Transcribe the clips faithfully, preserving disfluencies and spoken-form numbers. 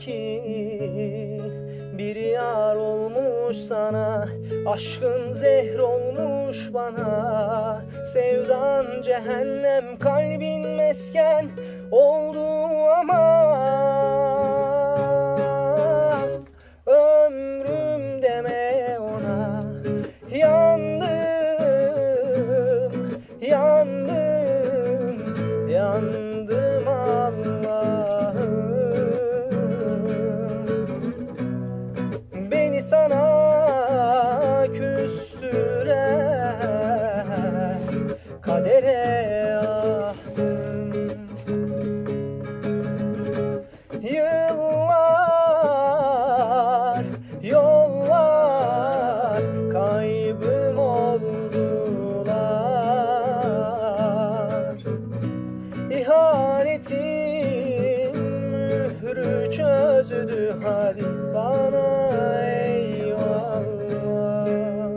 ki bir yar olmuş sana, aşkın zehr olmuş bana. Sevdan cehennem, kalbin mesken oldu ama ömrüm deme ona. Yandım, yandım, yandım Allah'ım. Beni sana küstüren kadere ahtım. Yıllar, yollar kaybım oldular. İhanetin mührü çözdü, hadi bana eyvallah.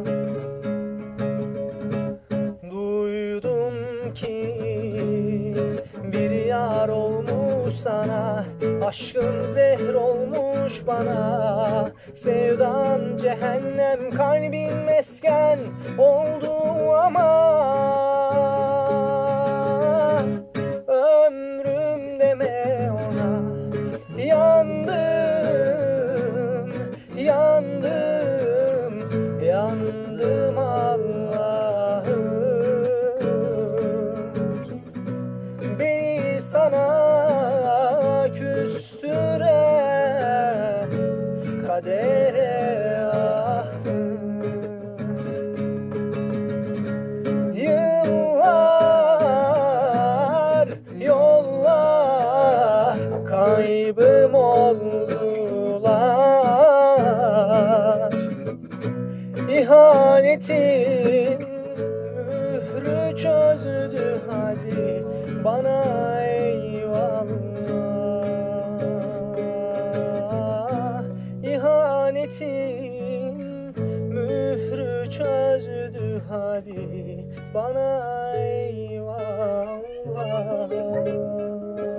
Duydum ki bir yar olmuş sana, aşkın zehr olmuş bana. Sevdan cehennem, kalbin mesken oldu ama ömrüm deme ona. Yandım, yandım, yandım Allah'ım. Beni sana küstüren kadere ahtım. Yıllar, yollar kaybım oldular. İhanetin mührü çözdü, hadi bana eyvallah. İhanetin mührü çözdü, hadi bana eyvallah.